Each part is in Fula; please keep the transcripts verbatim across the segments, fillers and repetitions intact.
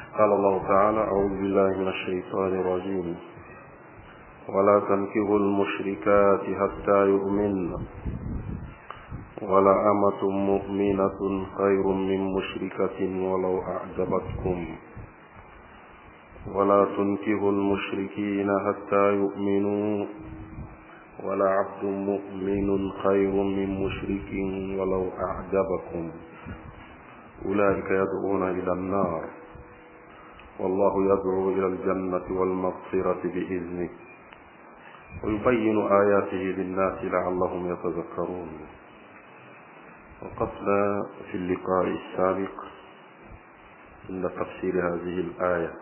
قال الله تعالى: أعوذ بالله من الشيطان الرجيم. ولا تنكحوا المشركات حتى يؤمن ولا أمة مؤمنة خير من مشركة ولو أعجبتكم ولا تنكحوا المشركين حتى يؤمنوا ولا عبد مؤمن خير من مشرك ولو أعجبكم أولئك يدعون إلى النار والله يدعو إلى الجنة والمغفرة بإذنه ويبين آياته للناس لعلهم يتذكرون. وقفنا في اللقاء السابق عند تفسير هذه الآية،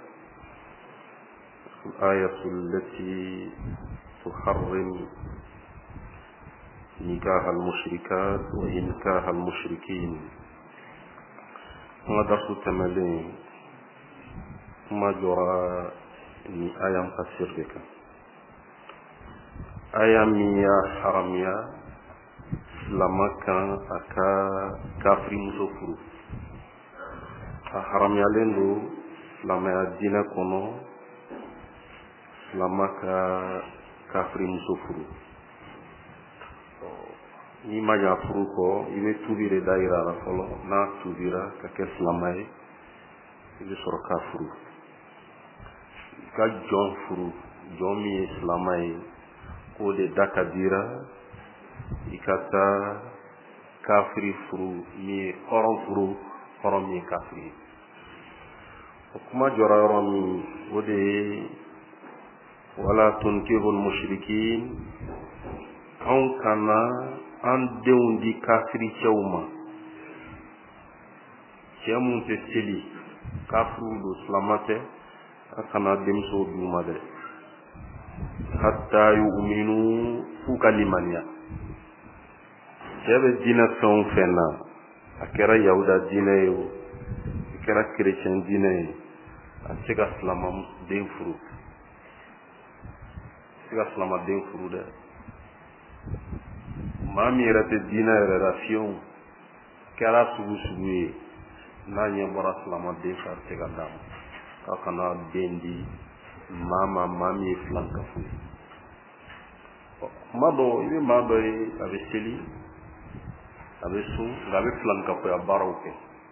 الآية التي تحرم نكاح المشركات وإنكاح المشركين. درس التمالين ما جرى ni ayam tafsir beka ayam ya haramya lamaka aka kafri musofuru haramya lendo lamaya dina kono lamaka kafri musofuru ni maja furu ko ibe tubire daira la folo na tubira ka kes lamay ibe soro kafuru ka jon furu jon mi islamai ko de dakabira ikata kafiri furu mi horon furu horon mi kafiri kuma jora romi wode wala tunkihul mushrikin an kana an dewndi kafiri cewma cemun te seli kafiru do islamate akana demso duma de hatta yu'minu fuka limaniya jebe dina son fena akera yahuda dina yo akera christian dina yo asika islamam den furu asika islamam den furu de mami rate dina relation kera sugu sugu na nyebora islamam den far tega dam akana dendi mama mami flanka fu mado ibe mado e abe seli abe su ngabe flanka fu abaro ke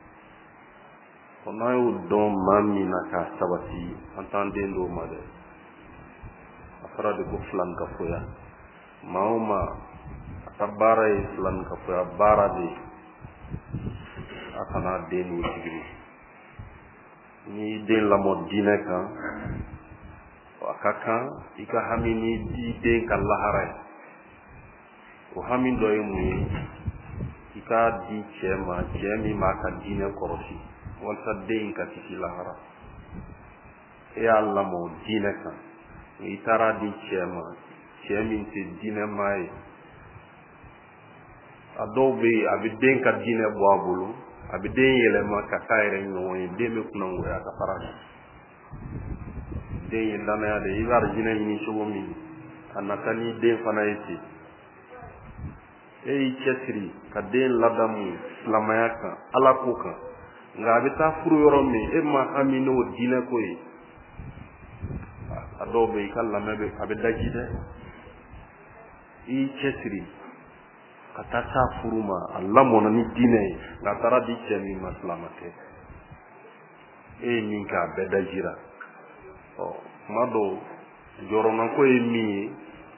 kona yo don mami na ka sabati antande ndo made afara de ko flanka fu ya mauma tabara e flanka fu abara de akana denu tigri ni den la mod dina kan wakaka ika hamini di den kan lahara o hamin do yemu ika di chema chemi maka dina korosi wala den ka tiki lahara e alla mo dina kan itara di chema chemi ti dina mai adobe abiden ka dina boabulu abiden yele maka kaire nyoy deme kunango ya ka farana den lana ya de ibar jina ni sugo min anakani den fana yiti e chesri ka den ladamu lamayaka ala koka ngabe ta furu yoro mi e ma amino dina koy adobe kala mebe abedaji de e chesri kata ta furuma Allah mona ni dine la tara di chemi maslamate e ninka bedajira o mado jorona ko e mi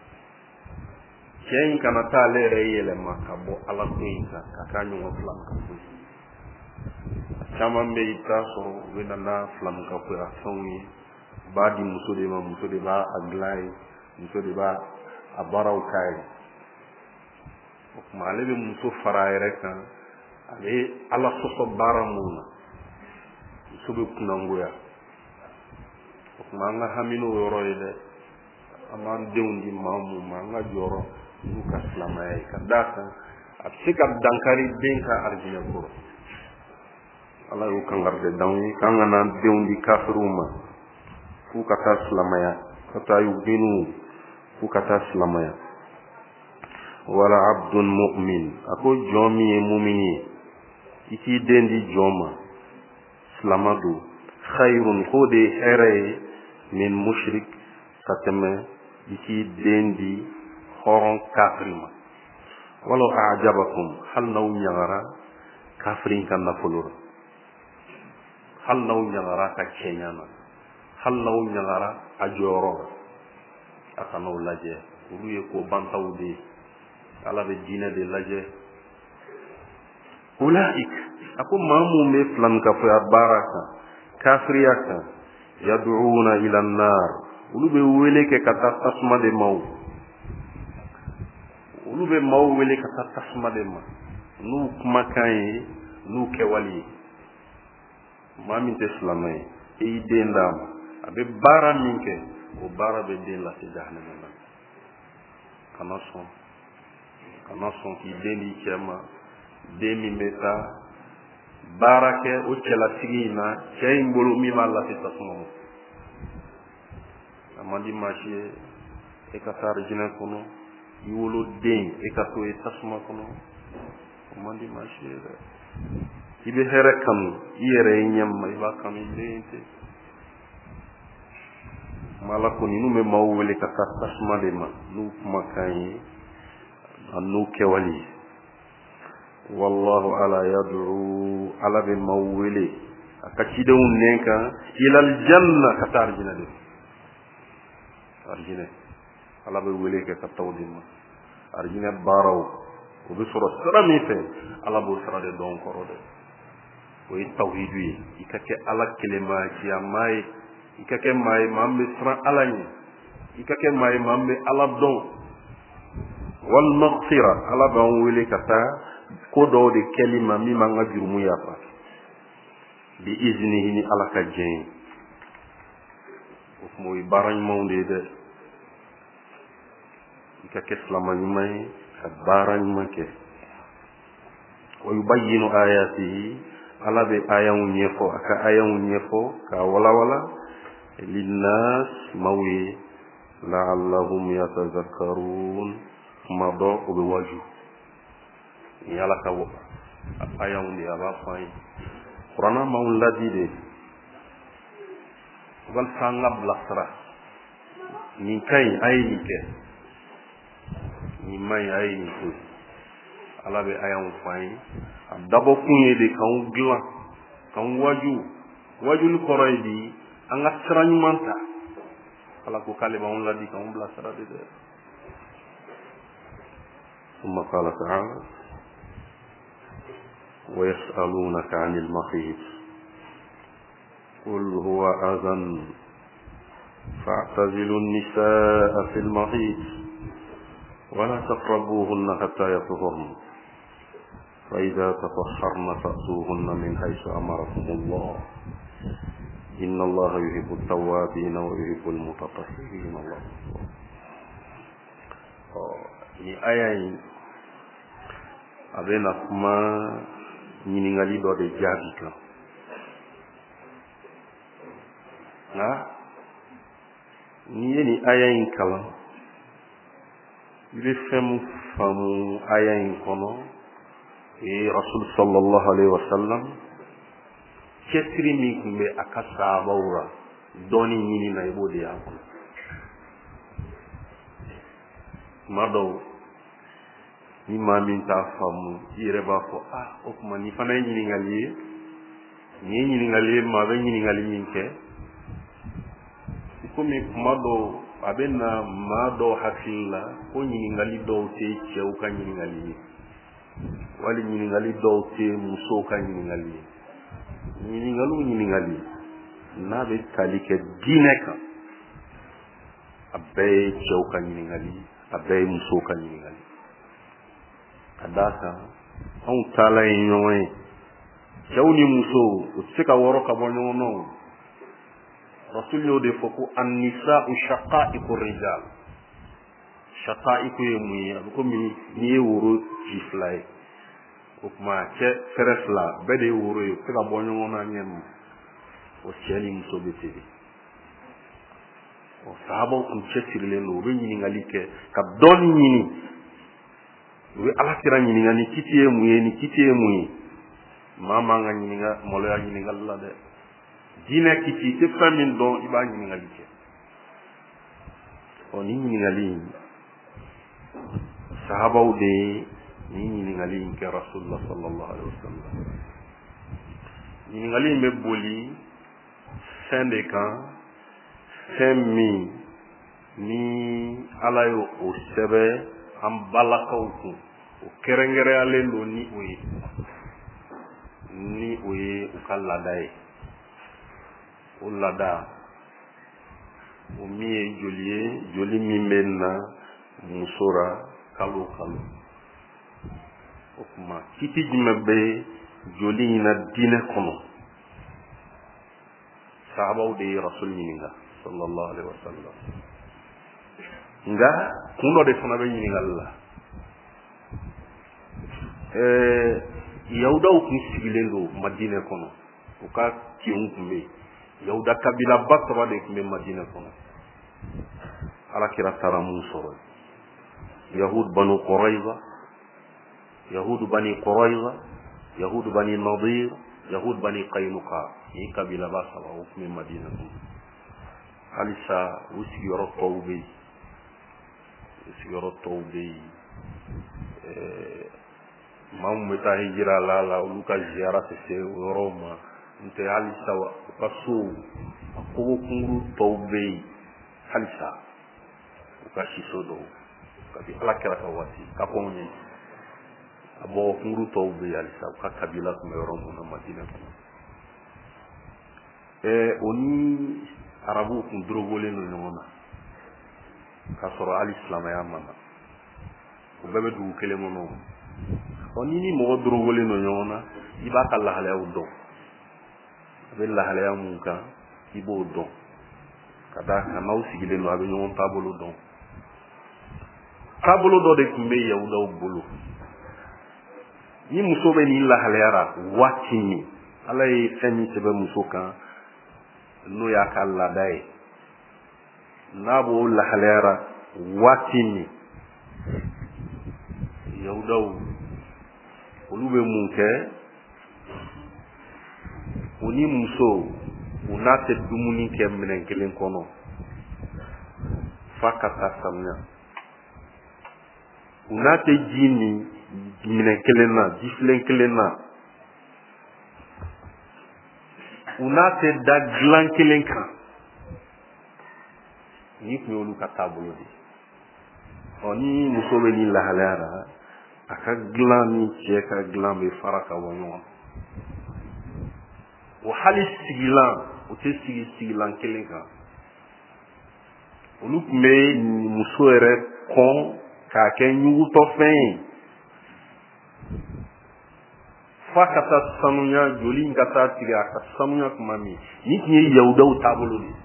chen kana ta lere yele makabo ala kuinka kakanyo wa flanka fu chama mbe ita so wena na flanka fu afongi badi musode ma musode ba aglai musode ba abarau kai kuma ale be muso fara yɛrɛ kan ale ala sɔsɔ baara mun na muso be kunangoya o kuma an ka hami n'o yɔrɔ ye dɛ an b'an denw di maa mun ma an ka jɔyɔrɔ n'u ka silamɛya ye ka d'a kan a bɛ se ka dankari den ka arijinɛ kɔrɔ ala y'o kangarida d'anw ye k'an kana denw di kafiriw ma f'u ka taa silamɛya ka taa yubinu f'u ka taa silamɛya wala abdun mu'min ako jomi e mu'mini iki dendi joma slamado khayrun ko de here min mushrik ka tɛmɛ i k'i den di hɔrɔn kafiri ma walaw a'jabakum hal n'aw ɲagara kafirin ka nafolo la hal n'aw ɲagara ka cɛɲa na hal n'aw ɲagara a jɔyɔrɔ la a kan'aw lajɛ olu ye ko bantaw de ye ala bɛ diinɛ de lajɛ ulaik a ko maa mun bɛ filankafoya baara kan kafiriya kan yad'una ila an-nar olu bɛ wele kɛ ka taa tasuma de ma olu bɛ maaw wele ka taa tasuma de ma n'u kumakan ye n'u kɛwale ye maa min tɛ silamɛ ye i y'i den d'a ma a bɛ baara min kɛ o baara bɛ den lase jahanama na kana sɔn kana sɔn k'i den di cɛ ma den min bɛ taa baara kɛ o cɛlasigi in na cɛ in bolo min b'a lase tasuma ma a man di maa si ye e ka taa arijinɛ kɔnɔ i wolo den e ka to ye tasuma kɔnɔ o man di maa si ye dɛ i bɛ hɛrɛ kanu i yɛrɛ ye ɲɛma i b'a kanu i den tɛ mala kɔni n'u bɛ maaw wele ka taa tasuma de ma n'u kumakan ye a n'u kɛwale ye wallahu ala yad'u ala bɛ maaw wele a ka cidenw nɛn kan ilal janna ka taa arijinɛ de arijinɛ ala bɛ wele kɛ ka taw de ma arijinɛ baaraw o bɛ sɔrɔ sira min fɛ ala b'o sira de dɔn kɔrɔ dɛ o ye tawhidu ye i ka kɛ ala kelenmaciya maa ye i ka kɛ maa ye maa min bɛ siran ala ɲɛ i ka kɛ maa ye maa min bɛ ala dɔn wal maghfira ala b'an wele ka taa ko dɔw de kɛli ma min b'an ka jurumu yafa bi iznihi ni ala ka jɛn ye o kuma o ye baara ɲumanw de ye dɛ i ka kɛ silama ɲuman ye ka baara ɲuman kɛ wa yubayyinu ayatihi ala bɛ ayaw ɲɛfɔ a ka ayaw ɲɛfɔ k'a walawala linnas maaw ye la'allahum yatazakkarun kuma dɔ o bɛ waju ni ala ka ayaw de a b'a fɔ an ye kuranna m'anw ladi de walasa an ka bilasira nin ka ɲi a ye nin kɛ nin man ɲi a ye nin to ala bɛ ayaw fɔ an ye a dabɔ kun ye de k'anw dilan k'anw waju wajuli kɔrɔ ye di an ka sira ɲuman ta ala ko k'ale b'anw ladi k'anw bilasira de dɛ ثم قال تعالى ويسألونك عن المحيط قل هو أذى فاعتزلوا النساء في المحيط ولا تقربوهن حتى يطهرن فإذا تطهرن فأتوهن من حيث أمركم الله إن الله يحب التوابين ويحب المتطهرين الله ni aya in a bɛ na kuma ɲininkali dɔ de jaabi kan nka n'i ye nin aya in kalan i bɛ fɛn min faamu aya in kɔnɔ o ye rasul sallallahu alaihi wa sallam cɛsiri min tun bɛ a ka sahabaw la dɔɔni ɲini na i b'o de y'a kɔnɔ tuma dɔw ni maa min t'a faamu i yɛrɛ b'a fɔ ah o tuma nin fana ye ɲininkali ye nin ye ɲininkali ye maa bɛ ɲininkali min kɛ komi kuma dɔw a bɛ na maa dɔw hakili la ko ɲininkali dɔw tɛ cɛw ka ɲininkali ye wali ɲininkali dɔw tɛ musow ka ɲininkali ye ɲininkali o ɲininkali n'a bɛ tali kɛ diinɛ kan a bɛɛ ye cɛw ka ɲininkali a bɛɛ ye musow ka ɲininkali ka d'a kan anw taala ye ɲɔgɔn ye cɛw ni musow o tɛ se ka wɔrɔ ka bɔ ɲɔgɔn na o rasul y'o de fɔ ko an-nisa'u shaqa'iqu rijal shaqa'iqu ye mun ye a bɛ komi n'i ye woro ci fila ye o tuma cɛ fɛrɛ fila bɛɛ de ye woro ye o tɛ se ka bɔ ɲɔgɔn na ɲɛ ma o cɛ ni muso bɛ ten de sahabaw tun cɛsirilen don u bɛ ɲininkali kɛ ka dɔɔni ɲini u bɛ alakira ɲininka ni kiti ye mun ye ni kiti ye mun ye maa man ka ɲininka maloya ɲininkali la dɛ diinɛ kiti tɛ fɛn min dɔn i b'a ɲininkali kɛ ɔ ni ɲininkali in sahabaw de ye ni ɲininkali in kɛ rasulullah sallallahu alaihi wasallam ɲininkali in bɛ boli fɛn de kan fɛn min ni ala ye o sɛbɛn an balakaw kun o kɛrɛnkɛrɛnyalen don ni o ye ni o ye u ka laada ye o laada o min ye joli ye joli min bɛ na muso ra kalo kalo o kuma kiti jumɛn bɛ joli in na diinɛ kɔnɔ sahabaw de ye rasul ɲininka sallallahu alaihi wasallam nka kun dɔ de fana bɛ ɲininkali la ɛɛ yahudaw kun sigilen don madinɛ kɔnɔ u ka kinw kun bɛ yen yahuda kabila ba saba de kun bɛ madinɛ kɔnɔ alakira taara mun sɔrɔ yahud banu qurayza yahud bani qurayza yahud bani nadir yahud bani qaynuqa ni kabila ba saba o kun bɛ madinɛ kɔnɔ halisa u sigiyɔrɔ tɔw bɛ yen u sigiyɔrɔ tɔw bɛ yen maa mun bɛ taa hijira la la olu ka ziyara tɛ se o yɔrɔw ma n'o tɛ halisa u ka so a kogo kunkuru tɔw bɛ yen halisa u ka siso dɔw kabi ala kɛra ka waati ka kɔn ye a bɔgɔ kunkuru tɔw bɛ yen halisa u ka kabila tun bɛ yɔrɔ mun na madinɛ kɔnɔ ɛɛ o ni arabuw kun dorogolen don ɲɔgɔn na k'a sɔrɔ hali silamɛya ma na u bɛɛ bɛ dugu kelen kɔnɔ ɔ ni ni mɔgɔ dorogolen don ɲɔgɔn na i b'a ka lahalayaw dɔn a bɛ lahalaya mun kan i b'o dɔn ka d'a kan n'aw sigilen don a bɛ ɲɔgɔn taabolo dɔn taabolo dɔ de tun bɛ yahudaw bolo ni muso bɛ nin lahalayara waati min ala ye fɛn min sɛbɛn muso kan n'o y'a ka laada ye n'a b'o lahalayara waati min yahudaw olu bɛ mun kɛ u ni muso u n'a tɛ dumuni kɛ minɛn kelen kɔnɔ f'a ka taa samiya u n'a tɛ ji min minɛn kelen na jifilen kelen na u n'a tɛ da dilan kelen kan ni tun ye olu ka taabolo de ɔ ni muso bɛ nin lahalayara a ka dilan ni cɛ ka dilan bɛ fara ka bɔ ɲɔgɔn o hali sigilan o tɛ sigi sigilan kelen kan olu tun bɛ muso yɛrɛ kɔn k'a kɛ ɲugutɔfɛn ye f'a ka taa sanuya joli in ka taa tigɛ a ka sanuya tuma min ni tun ye yahudaw taabolo de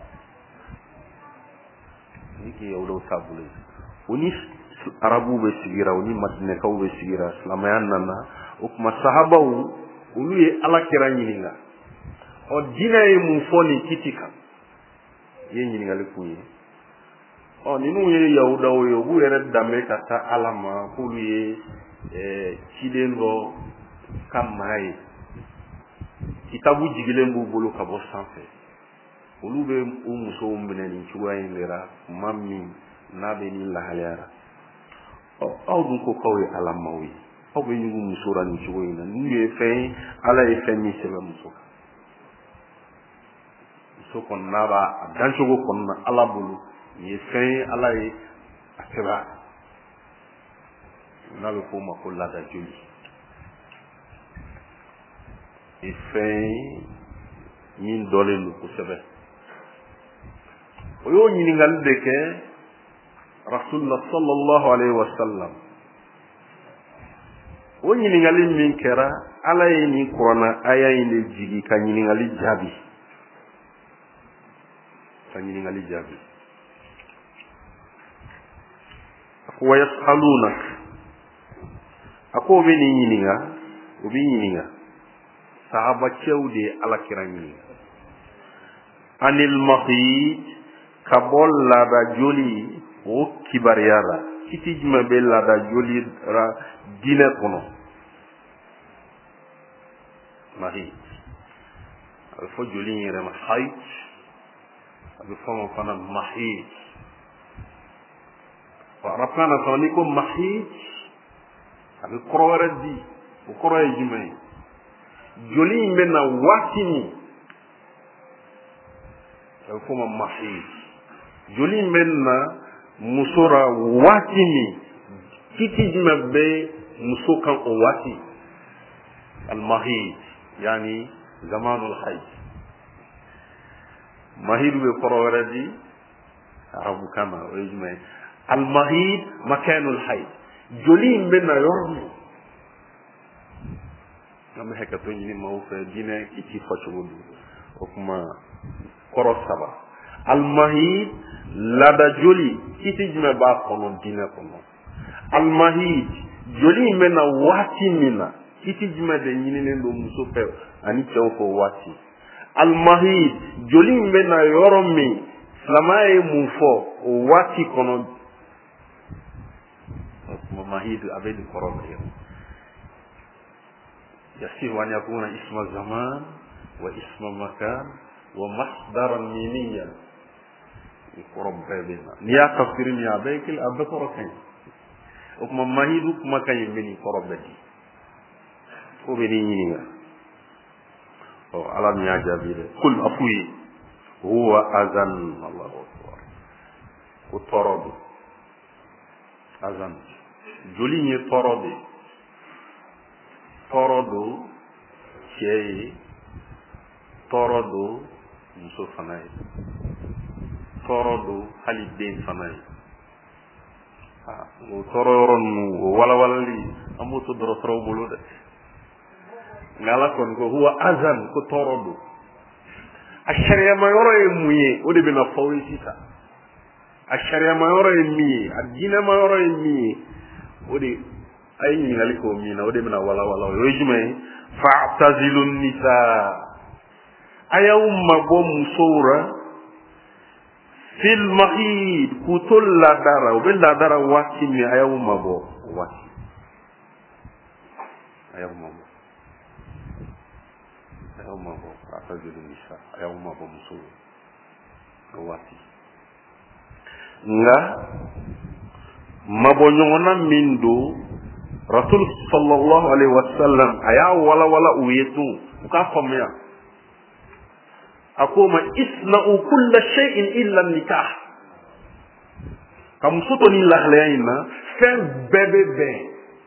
ni tun ye yahudaw taabolo ye o ni arabuw bɛ sigira o ni madinɛkaw bɛ sigira silamɛya nana o tuma sahabaw olu ye ala kira ɲininka ɔ diinɛ ye mun fɔ nin kiti kan i ye ɲininkali k'u ye ɔ ninnu ye yahudaw ye u b'u yɛrɛ danbe ka taa ala ma k'olu ye ciden dɔ ka maa ye kitabu jigilen b'u bolo ka bɔ sanfɛ olu bɛ u musow minɛ nin cogoya in de la tuma min n'a bɛ nin lahalayara ɔ aw dun ko k'aw ye ala maaw ye aw bɛ ɲugu muso la nin cogo in na nin ye fɛn ye ala ye fɛn min sɛbɛn muso kan muso kɔni n'a b'a a dancogo kɔni na ala bolo nin ye fɛn ye ala ye a sɛbɛn n'a bɛ f'o ma ko laada joli nin fɛn ye min dɔlen don kosɛbɛ o y'o ɲininkali de kɛ rasulullah sallallahu alaihi wa sallam o ɲininkali min kɛra ala ye nin kuranna aya in de jigi ka ɲininkali jaabi ka ɲininkali jaabi a ko wa yasalunak a ko o bɛ nin ɲininka o bɛ ɲininka sahabacɛw de ye alakira ɲininka anil mahid ka bɔ laada joli o kibariya la kiti jumɛn bɛ laada joli ra diinɛ kɔnɔ mahid a bɛ fɔ joli in yɛrɛ ma haid a bɛ fɔ ma fana mahid wa arabukan na fana n'i ko mahid a bɛ kɔrɔ wɛrɛ di o kɔrɔ ye jumɛn ye joli in bɛ na waati min a bɛ fɔ ma mahid joli in bɛ na muso ra waati min kiti jumɛn bɛ muso kan o waati al-mahid yani zamanul hayd mahid bɛ kɔrɔ wɛrɛ di arabu kan na o ye jumɛn ye al-mahid makanul hayd joli in bɛ na yɔrɔ min an bɛ hakɛto ɲini maaw fɛ diinɛ kiti fɔcogo don o kuma kɔrɔ saba al-mahid laada joli kiti jumɛn b'a kɔnɔ diinɛ kɔnɔ al-mahid joli in bɛ na waati min na kiti jumɛn de ɲininen don muso fɛ ani cɛw fɛ waati al-mahid joli in bɛ na yɔrɔ min silamɛya ye mun fɔ o waati kɔnɔ o kuma mahid a bɛ nin kɔrɔ bɛɛ يصير أن يكون اسم زمان واسم مكان ومصدرا ميميا يقرب بيننا نيا تفسير نيا بيكل أبكر كين وكما ماهيد وكما كان يبني قرب بدي وبني نيا أو على نيا جابير كل أفوي هو أذن الله أكبر وطرد أذن جولي طرد tɔɔrɔ don cɛ ye tɔɔrɔ don muso fana ye tɔɔrɔ don hali den fana ye o tɔɔrɔ yɔrɔ ninnu o walawalali an b'o to dɔgɔtɔrɔw bolo dɛ nka ala kɔni ko huwa azan ko tɔɔrɔ don a sariyama yɔrɔ ye mun ye o de bɛna fɔ aw ye sisan a sariyama yɔrɔ ye min ye a diinɛma yɔrɔ ye min ye o de a ye ɲininkali k'o min na o de bɛna walawala o ye jumɛn ye fa'tazilu nisa a y'aw mabɔ musow ra fil mahid k'u to laadara u bɛ laadara waati min a y'aw mabɔ o waati a y'aw mabɔ a y'aw mabɔ fa'tazilu nisa a y'aw mabɔ musow o waati nka mabɔ ɲɔgɔnna min don rasul sallallahu alaihi wasallam a y'a walawala u ye tun u k'a faamuya a ko ma isna'u kulla shay'in illa nikah ka muso to ni lahalaya in na fɛn bɛɛ bɛ bɛn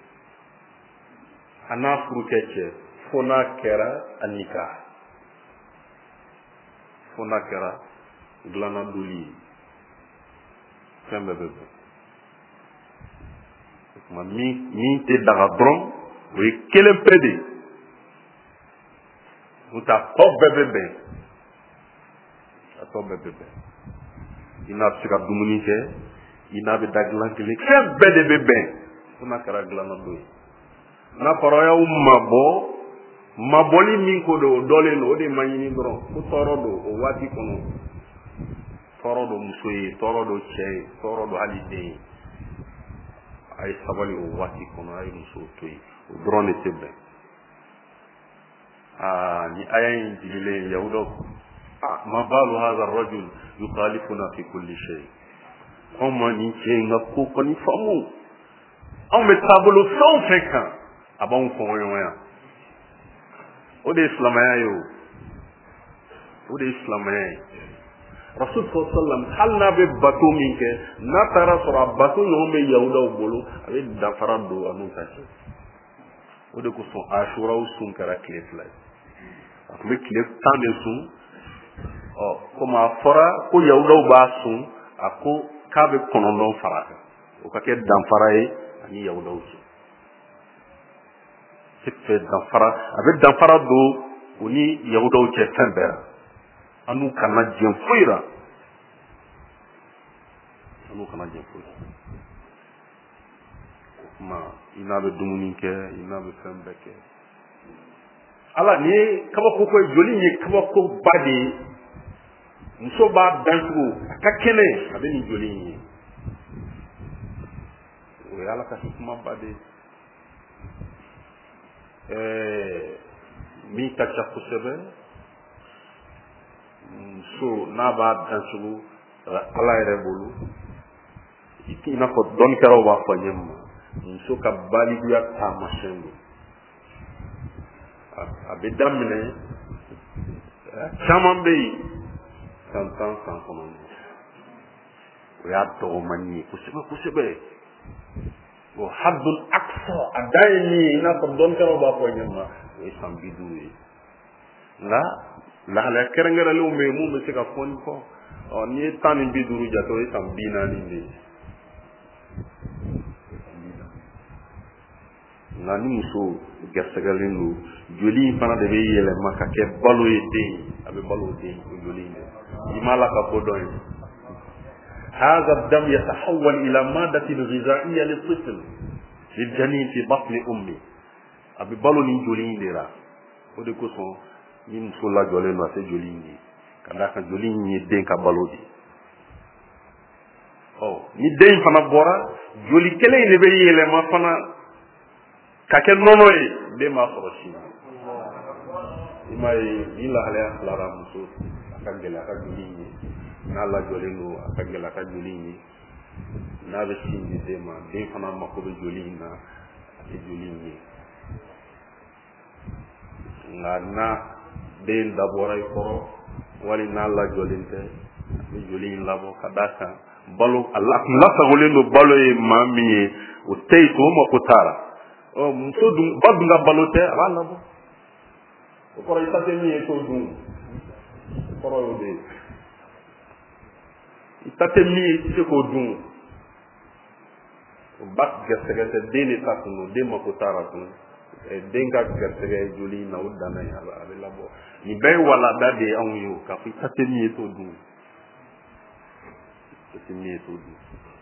a n'a furukɛ cɛ fo n'a kɛra a nikah fo n'a kɛra dilanna doli ye fɛn bɛɛ bɛ bɛn min min tɛ daga dɔrɔn o ye kelen pe de ye n'o tɛ a tɔ bɛɛ bɛ bɛn a tɔ bɛɛ bɛ bɛn i n'a bɛ se ka dumuni kɛ i n'a bɛ da dilan kelen fɛn bɛɛ de bɛ bɛn fo n'a kɛra dilanna don ye n'a fɔra aw y'aw mabɔ mabɔli min ko don o dɔlen don o de ma ɲini dɔrɔn ko tɔɔrɔ don o waati kɔnɔ tɔɔrɔ don muso ye tɔɔrɔ don cɛ ye tɔɔrɔ don hali den ye a ye sabali o waati kɔnɔ a ye musow to yen o dɔrɔn de tɛ bɛn aa ni aya in jigilen yahudaw ah ma balu hadha ar-rajul yukhalifuna fi kulli shay anw ma nin cɛ in ka ko kɔni faamu anw bɛ taabolo fɛn o fɛn kan a b'anw kɔngɔ ɲɔgɔnya o de ye silamɛya ye o o de ye silamɛya ye rasul sallam hali n'a bɛ bato min kɛ n'a taara sɔrɔ a bato ɲɔgɔn bɛ yahudaw bolo a bɛ danfara don a n'u ta cɛ o de kosɔn asuraw sun kɛra tile fila ye a tun bɛ tile tan de sun ɔ komi a fɔra ko yahudaw b'a sun a ko k'a bɛ kɔnɔntɔn fara kan o ka kɛ danfara ye ani yahudaw cɛ se fɛ danfara a bɛ danfara don o ni yahudaw cɛ fɛn bɛɛ la an n'u kana jɛn foyi la an n'u kana jɛn foyi la o kuma i n'a bɛ dumuni kɛ i n'a bɛ fɛn bɛɛ kɛ ala nin ye kabako ko ye joli in ye kabako ba de ye muso b'a dancogo a ka kɛnɛ a bɛ nin joli in ye o ye ala ka hikima ba de ye ɛɛ min ka ca kosɛbɛ muso n'a b'a dan sugu ala yɛrɛ bolo i n'a fɔ dɔnnikɛlaw b'a fɔ ɲɛ ma muso ka baliguya taamasiyɛn don a bɛ daminɛ caman bɛ yen san tan san kɔnɔntɔn o y'a dɔgɔmani ye kosɛbɛ kosɛbɛ o haddul aqsa a dan ye min ye i n'a fɔ dɔnnikɛlaw b'a fɔ ɲɛ ma o ye san bi duuru ye nka lahalaya kɛrɛnkɛrɛnlenw bɛ yen mun bɛ se ka fɔ ni kɔ ɔ n'i ye tan ni bi duuru jate o ye san bi naani de ye nka ni muso gɛrɛsɛgɛlen don joli in fana de bɛ yɛlɛma ka kɛ balo ye den a bɛ balo den o joli in de i m'a la ka ko dɔn ye هذا الدم يتحول إلى مادة غذائية للطفل للجنين في بطن أمه أبي بالو نين جولين ديرا ودي كوسون ni muso la jɔlen don a tɛ joli in ye ka d'a kan joli in ye den ka balo de ɔ ni den in fana bɔra joli kelen in de bɛ yɛlɛma fana ka kɛ nɔnɔ ye den b'a sɔrɔ sin i m'a ye ni lahalaya filara muso a ka gɛlɛ a ka joli in ye n'a lajɔlen don a ka gɛlɛ a ka joli in ye n'a bɛ sin di den ma den fana mako bɛ joli in na a tɛ joli in ye nka n'a den dabɔra i kɔrɔ wali n'a lajɔlen tɛ a bɛ joli in labɔ ka d'a kan balo a lasagolen don balo ye maa min ye o tɛ yen to o mako t'a la ɔ muso dun ba dun ka balo tɛ a b'a labɔ o kɔrɔ i ta tɛ min ye t'o dun o kɔrɔ y'o de ye i ta tɛ min ye i tɛ se k'o dun o ba gɛrɛsɛgɛ tɛ den de ta kun don den mako t'a la tun den ka gɛrɛsɛgɛ joli in na o danna ye a bɛ labɔ nin bɛɛ ye walada de ye anw ye o k'a fɔ i ta tɛ min ye t'o dun i ta tɛ min ye t'o dun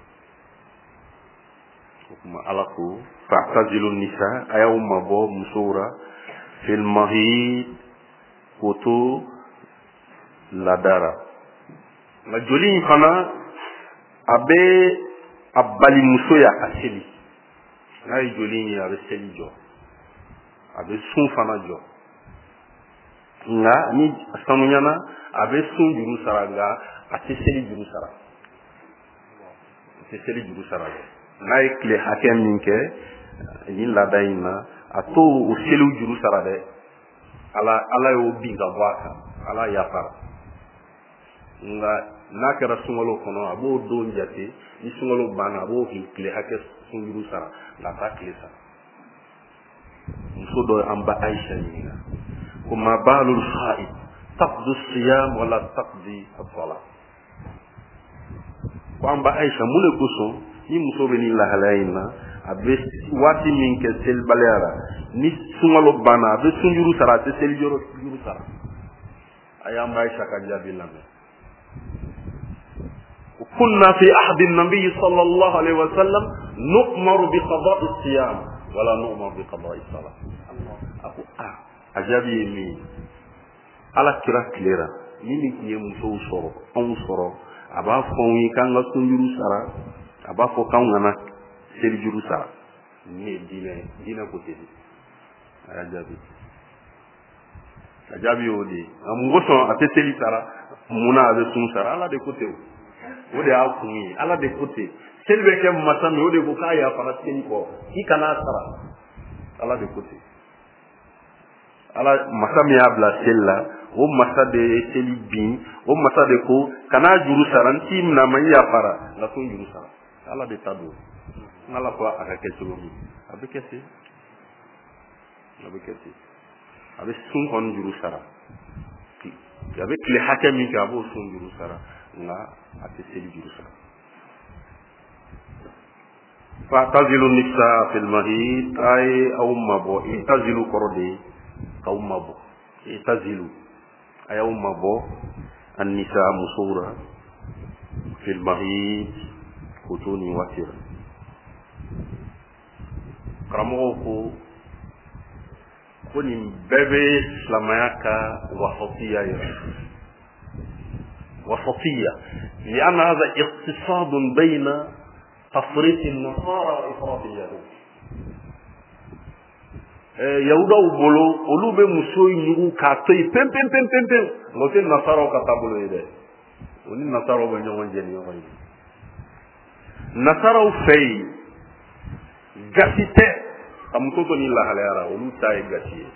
o tuma ala ko fa'tazilu nisa a y'aw mabɔ musow la fil mahid k'o to ladara nka joli in fana a bɛ a bali muso ya ka seli n'a ye joli in ye a bɛ seli jɔ a bɛ sun fana jɔ nka ni sanuyana a bɛ sun juru sara nka a tɛ seli juru sara a tɛ seli juru sara dɛ n'a ye tile hakɛ min kɛ nin laada in na a t'o o seliw juru sara dɛ ala ala y'o bin ka bɔ a kan ala yafara nka n'a kɛra sunkalo kɔnɔ a b'o don jate ni sunkalo banna a b'o tile hakɛ sun juru sara nka a t'a tile sara muso dɔ an ba Aisha ɲininka ko ma balul haid taqdi siyam wala taqdi as-salat ko an ba Aisha mun de kosɔn ni muso bɛ ni lahalaya in na a bɛ waati min kɛ selibaliya la ni sunkalo banna a bɛ sunjuru sara a tɛ selijuru juru sara a y'an ba Aisha ka jaabi lamɛn kunna fi ahdi an-nabi sallallahu alaihi wa sallam nu'maru bi qada'i as-siyam wala nu'maru bi qada'i as-salat ako a a jaabi ye min ala kira tilera ni nin tun ye musow sɔrɔ anw sɔrɔ a b'a fɔ anw ye k'an ka sunjuru sara a b'a fɔ k'anw kana selijuru sara ni ye diinɛ ye diinɛ ko tɛ a y'a jaabi a jaabi y'o de ye nka mun kosɔn a tɛ seli sara munna a bɛ sun sara ala de ko tɛ o de y'a kun ye ala de ko tɛ seli bɛ kɛ masa min o de ko k'a yafara seli kɔ k'i kana sara ala de ko tɛ ala masa min y'a bila seli la o masa de ye seli bin o masa de ko kana juru sara n t'i minɛ a ma i yafara nka sun juru sara ala de ta don ala ko a ka kɛ cogo min a bɛ kɛ ten a bɛ kɛ ten a bɛ sun kɔni juru sara a bɛ tile hakɛ min kɛ a b'o sun juru sara nka a tɛ seli juru sara fa'tazilu nisa fil mahid ay aw mabɔ i'tazilu kɔrɔ de k'aw mabɔ i'tazilu ay aw mabɔ an nisa musow la fil mahid k'o to nin waati la karamɔgɔw ko ko nin bɛɛ bɛ silamɛya ka wasatiya yɛrɛ wasatiya لأن هذا اقتصاد بين تفريط النصارى وإفراط اليهود yahudaw bolo olu be muso yugu k'a to yen pen pen pen pen pen ngo tɛ nasaraw ka taabolo ye dɛ o ni nasaraw bɛ ɲɔgɔn jɛ ni ɲɔgɔn ye nasaraw fɛ yen gasi tɛ ka muso to ni lahalayara olu ta ye gasi ye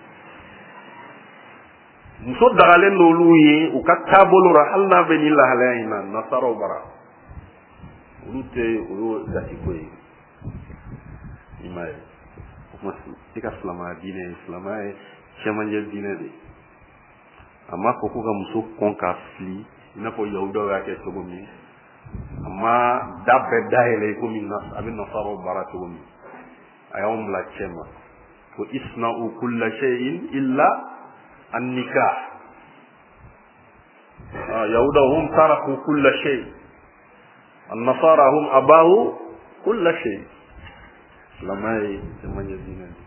muso dagalen n'olu ye u ka taabolo la hali n'a bɛ ni lahalaya in na nasaraw bara olu tɛ o ye gasi ko ye i m'a ye i ka silamɛya diinɛ ye silamɛya ye cɛmancɛ diinɛ de a m'a fɔ ko ka muso kɔn k'a fili i n'a fɔ yahudaw y'a kɛ cogo min a ma da bɛɛ dayɛlɛ komi a bɛ nasaraw baara cogo min a y'anw bila cɛ ma ko isna'u kulla shay'in illa an-nikah yahudaw hum taraku kulla shay an-nasara hum abahu kulla shay silamɛya ye cɛmancɛ diinɛ de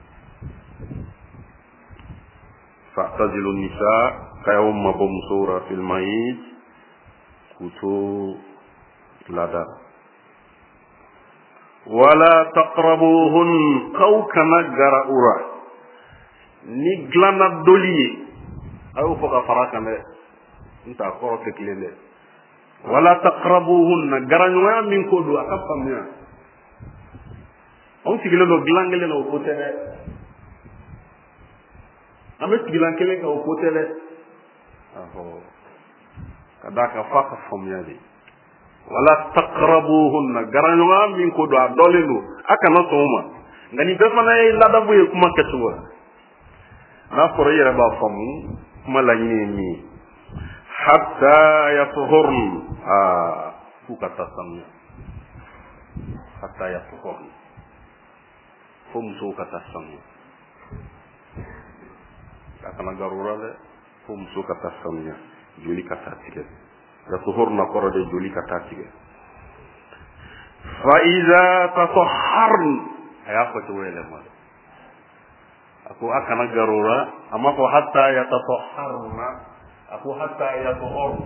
fa'tazilu nisa kayaw mabɔ musow ra fil mahid k'u to lada wala taqrabuhun kaw kana gara ura ni dilanna doli ye a y'o fɔ ka fara kan dɛ n t'a kɔrɔ tɛ kelen dɛ wala taqrabuhun garaɲɔgɔnya min ko don a ka faamuya anw sigilen don dilan kelen na o ko tɛ dɛ an bɛ sigilan kelen kan o ko tɛ dɛ ka d'a kan f'a ka faamuya de wala taqrabuhunna garaɲɔgɔnya min ko don a dɔlen don a kana sɔn o ma nka nin bɛɛ fana ye ladabu ye kuma kɛcogo la n'a fɔra i yɛrɛ b'a faamu kuma laɲini ye min ye hatta yatuhurn aa f'u ka taa sanuya hatta yatuhurn fo musow ka taa sanuya a kana garura dɛ fo muso ka taa sanuya joli ka taa tigɛ yatuhurna kɔrɔ de joli ka taa tigɛ fa iza tatahharn a y'a fɔ cogo yɛlɛma a ko a kana garura a ma fɔ hatta yatatahharna a ko hatta yatuhurn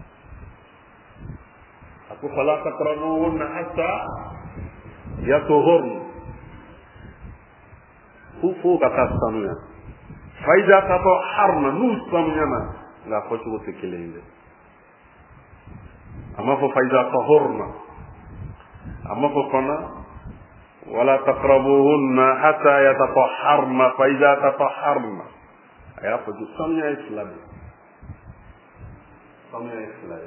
a ko fala taqrabuhunna hatta yatuhurn fu fo ka taa sanuya fa iza tatahharna n'u sanuyana nka fɔ cogo tɛ kelen ye dɛ amma fa faiza tahurna amma fa fana wala taqrabuhunna hatta yatatahharna fa iza tatahharna aya fa ju samya islam samya islam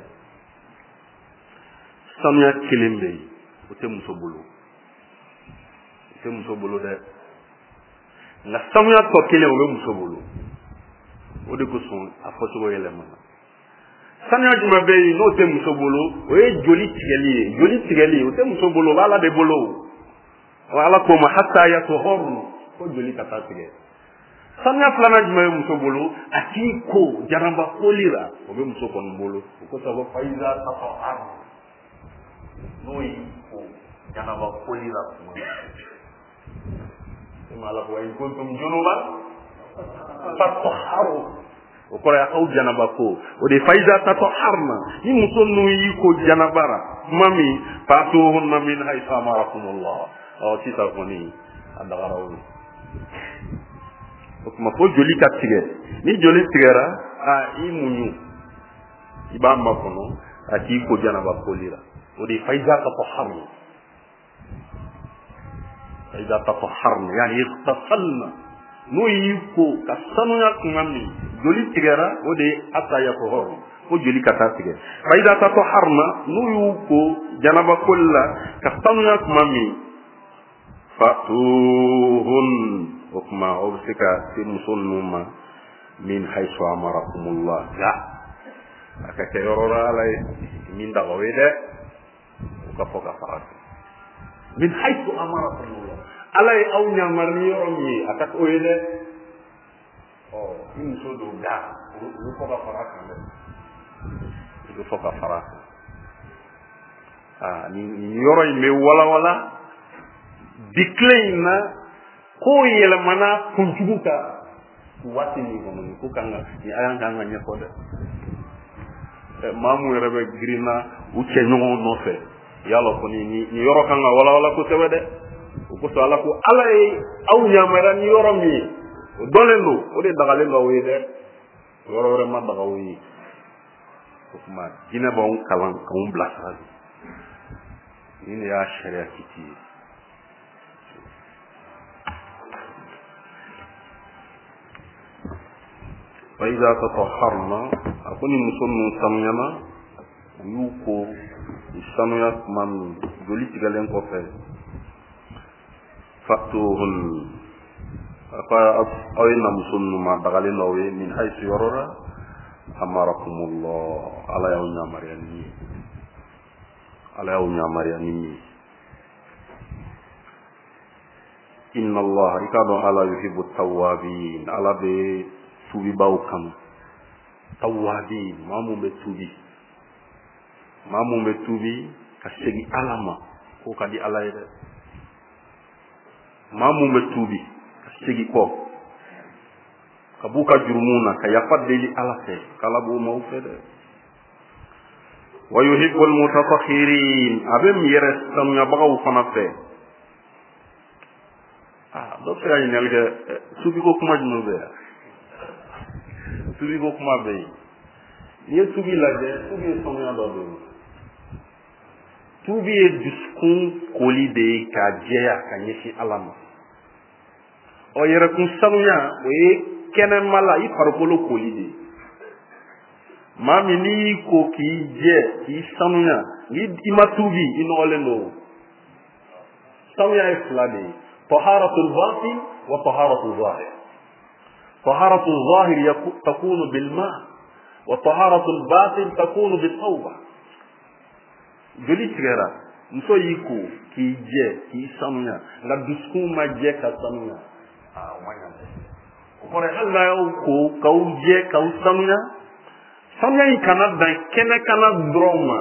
samya kilimbe o te muso bolo o te muso bolo de la samya to kile o be muso bolo o de ko son a fa to yelema sanya juma be yi n'o tɛ muso bolo o ye joli tigɛli ye joli tigɛli o tɛ muso bolo o b'ala de bolo o ala ko ma hatta yatuhurn ko joli ka taa tigɛ sanya filanan juma ye muso bolo a k'i ko jaraba koli la o bɛ muso kɔni bolo o ko sabu faiza tatahharn n'o y'i ko jaraba koli la kuma ma ala ko in kuntum junuban fatahharu o kɔrɔ ye aw janaba ko o de faiza tatahharna ni muso ninnu y'i ko janabara tuma min fa'tuhunna min haythu amarakumullah ɔ sisan kɔni a dagara o o tuma fo joli ka tigɛ ni joli tigɛra a i muɲu i b'a makɔnɔ a k'i ko janaba koli la o de faiza tatahharna faiza tatahharna yani ightasalna n'o y'i ko ka sanuya tuma min joli tigɛra o de ye hatta yatuhurn ko joli ka taa tigɛ fa iza tatahharna n'u y'u ko janaba koli la ka sanuya tuma min fa'tuhun o tuma o bɛ se ka se muso ninnu ma min haythu amarakumullah nka a ka kɛ yɔrɔ la ala ye min daga o ye dɛ o ka fɔ ka fara min haythu amarakumullah ala ye aw ɲamari yɔrɔ min ye a ka o ye dɛ ɔ ni muso don da o bɛ fɔ ka fara kan dɛ o bɛ fɔ ka fara kan aa nin yɔrɔ in bɛ walawala bi tile in na ko yɛlɛmana kunjugu kan waati min kɔnɔ nin ko kan ka nin a y'an kan ka ɲɛfɔ dɛ ɛ maa mun yɛrɛ bɛ girinna u cɛ ɲɔgɔnw nɔfɛ yala kɔni nin yɔrɔ kan ka walawala kosɛbɛ dɛ o kosɔn ala ko ala ye aw yamaruya ni yɔrɔ min ye o dɔlen don o de dagalen b'aw ye dɛ yɔrɔ wɛrɛ ma daga o ye o kuma diinɛ b'anw kalan k'anw bilasira ni de y'a sariya kiti ye fa iza tatahharna a ko ni muso ninnu sanuyana u y'u ko u sanuya tuma min joli tigɛlen kɔfɛ fatuhun a ko aw ye na muso ninnu ma dagalen dɔw ye min haysu yɔrɔ la amarakumullah ala y'aw yamariya ni ye ala y'aw yamariya ni ye inna allah i k'a dɔn ala yuhibbu tawwabin ala bɛ tubibaw kanu tawwabin maa mun bɛ tubi maa mun bɛ tubi ka segin ala ma k'o ka di ala ye dɛ maa mun bɛ tubi ka segin kɔ ka b'u ka jurumu na ka yafa deli ala fɛ k'ala b'o maaw fɛ dɛ wa yuhibbul mutatahhirin a bɛ min yɛrɛ sanuyabagaw fana fɛ ah dɔ fɛ ka ɲininkali kɛ tubi ko kuma jumɛn bɛ yan tubi ko kuma bɛ yen n'i ye tubi lajɛ tubi ye sanuya dɔ de ye tubi ye dusukun koli de ye k'a jɛya ka ɲɛsin ala ma ɔ yɛrɛkun sanuya o ye kɛnɛma la i farikolo koli de ye maa min n'i y'i ko k'i jɛ k'i sanuya i ma tubi i nɔgɔlen don sanuya ye fila de ye taharatul batin wa taharatul zahir طهارة الظاهر تكون بالماء وطهارة الباطن تكون بالتوبة joli tigɛra muso y'i ko k'i jɛ k'i sanuya nka dusukun ma jɛ ka sanuya aa o ma ɲa dɛ o kɔrɔ hali n'a y'aw ko k'aw jɛ k'aw sanuya sanuya in kana dan kɛnɛ kana dɔrɔn ma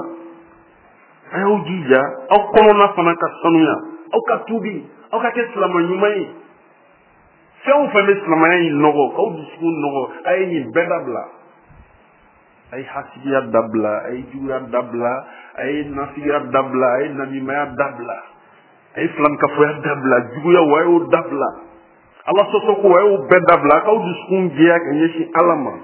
a y'aw jija aw kɔnɔna fana ka sanuya aw ka tubi aw ka kɛ silamɛ ɲuman ye fɛn o fɛn bɛ silamɛya in nɔgɔ k'aw dusukun nɔgɔ a ye nin bɛɛ dabila a ye hasidiya dabila a ye juguya dabila a ye nasigiya dabila a ye namimaya dabila a ye filankafoya dabila juguya wa a y'o dabila ala sɔsɔ ko a y'o bɛɛ dabila k'aw dusukun jɛya ka ɲɛsin ala ma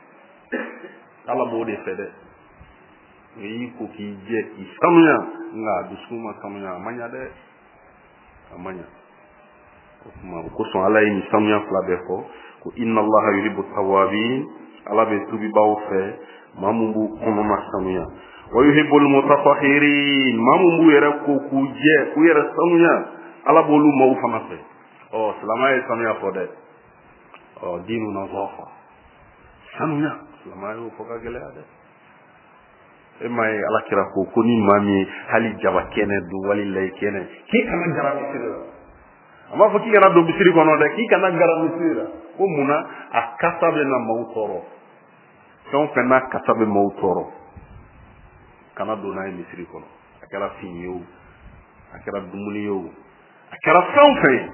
ala b'o de fɛ dɛ o y'i ko k'i jɛ k'i sanuya nka dusukun ma sanuya a man ɲa dɛ a man ɲa o kuma o kosɔn ala ye nin sanuya fila bɛɛ fɔ ko inna allaha yuhibbu tawwabin ala bɛ tubibaw fɛ maa mun b'u kɔnɔna sanuya wa yuhibbul mutatahhirin maa mun b'u yɛrɛ ko k'u jɛ k'u yɛrɛ sanuya ala b'olu maaw fana fɛ ɔ silamɛya ye sanuya fɔ dɛ ɔ diinu nazafa sanuya silamɛya y'o fɔ ka gɛlɛya dɛ e m'a ye alakira ko ko ni maa min ye hali jaba kɛnɛ don walilayi kɛnɛ k'i kana gara misiri la a m'a fɔ k'i kana don misiri kɔnɔ dɛ k'i kana gara misiri la ko munna a kasa bɛ na maaw tɔɔrɔ fɛn o fɛn n'a kasa bɛ maaw tɔɔrɔ kana don n'a ye misiri kɔnɔ a kɛra fini ye o a kɛra dumuni ye o a kɛra fɛn o fɛn ye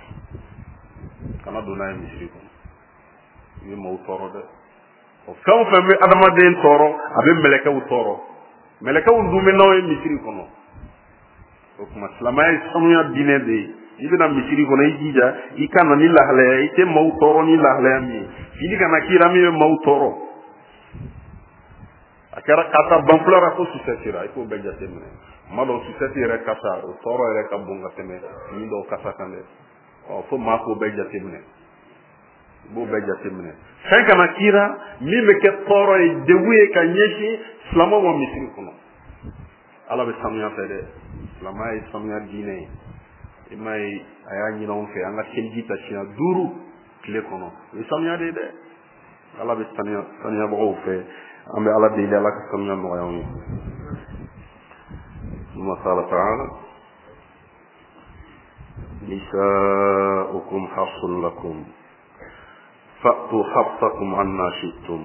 kana don n'a ye misiri kɔnɔ i bɛ maaw tɔɔrɔ dɛ o fɛn o fɛn bɛ adamaden tɔɔrɔ a bɛ mɛlɛkɛw tɔɔrɔ mɛlɛkɛw dun bɛ n'aw ye misiri kɔnɔ o tuma silamɛya ye sanuya diinɛ de ye i bɛna misiri kɔnɔ i jija i ka na ni lahalaya i tɛ maaw tɔɔrɔ ni lahalaya min ye fini kana k'i la min bɛ maaw tɔɔrɔ a kɛra kasa banfula ko susɛti ra i k'o bɛɛ jateminɛ tuma dɔw susɛti yɛrɛ kasa o tɔɔrɔ yɛrɛ ka bon ka tɛmɛ fini dɔw kasa kan dɛ ɔ fo maa k'o bɛɛ jateminɛ i b'o bɛɛ jateminɛ fɛn kana k'i la min bɛ kɛ tɔɔrɔ ye degun ye ka ɲɛsin silamɛw ma misiri kɔnɔ ala bɛ sanuya fɛ dɛ silamɛya ye sanuya diinɛ ye i m'a ye a y'a ɲini anw fɛ an ka seliji ta siɲɛ duuru tile kɔnɔ o ye sanuya de ye dɛ ala bɛ sanuya sanuyabagaw fɛ an bɛ ala deli ala ka sanuya nɔgɔya anw ye ثم قال تعالى نساؤكم حرث لكم فأتوا حرثكم عنا شئتم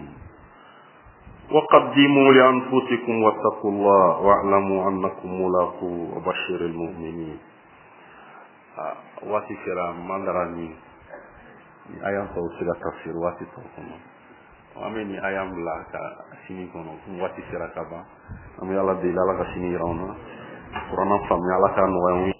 وقدموا لأنفسكم واتقوا الله واعلموا أنكم ملاقوه وبشر المؤمنين waati sera mandara ni ayam tɔw sera tafsir waati tɔw kɔnɔ an bɛ ni ayam bila ka sini kɔnɔ kun waati sera ka ban an bɛ ala deli ala ka sini yira an na kuranna faamuya ala k'a nɔgɔya